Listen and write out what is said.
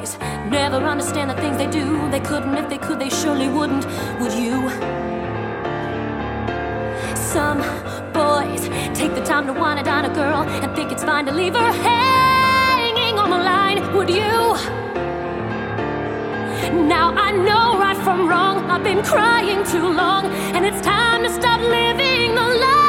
boys never understand the things they do. They couldn't if they could, they surely wouldn't. Would you? Some boys take the time to wine and dine a girl and think it's fine to leave her hanging on the line. Would you? Now I know right from wrong. I've been crying too long, and it's time to stop living the lie.